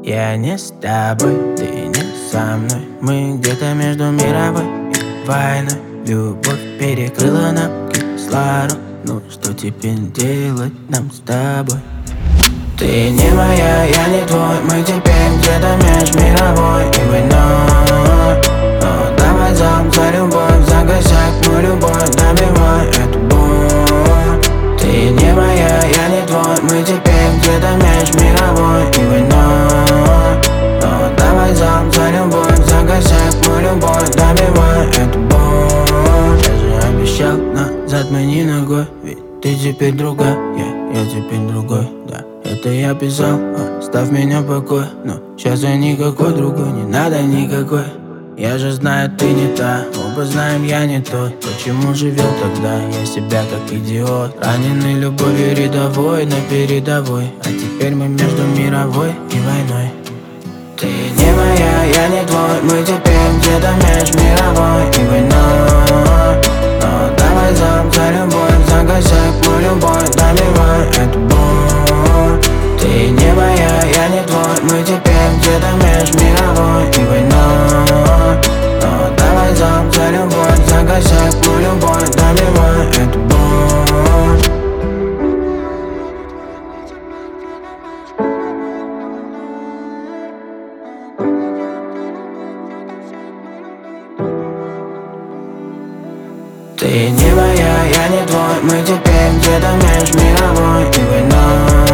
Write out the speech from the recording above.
Я не с тобой, ты не со мной. Мы где-то между мировой и войной. Любовь перекрыла нам кислород. Ну что теперь делать нам с тобой? Ты не моя, я не твой. Мы теперь где-то между мировой и войной. Но давай замуж за любовь, за косяк мою любовь, добивай эту боль. Ты не моя, я не твой. Мы теперь где-то между мировой и войной. Но давай замуж за любовь, за косяк мою любовь, добивай эту боль. Я же обещал назад мы не ногой, ведь ты теперь другая, я теперь другой, да. Это я писал, оставь меня в покое. Но сейчас я никакой другой, не надо никакой. Я же знаю, ты не та, оба знаем, я не тот. Почему же вел тогда я себя как идиот? Раненый любовью рядовой на передовой. А теперь мы между мировой и войной. Ты не моя, я не твой. Мы теперь где-то между мировой и войной. Но давай замуж за любовь, за косяк мою любовь, добивай эту боль. Ты не моя, я не твой. Мы теперь где-то между мировой и войной. Но давай замуж за любовь, за косяк мою любовь, добивай эту боль. Ты не моя, я не твой. Мы теперь где-то между мировой и войной.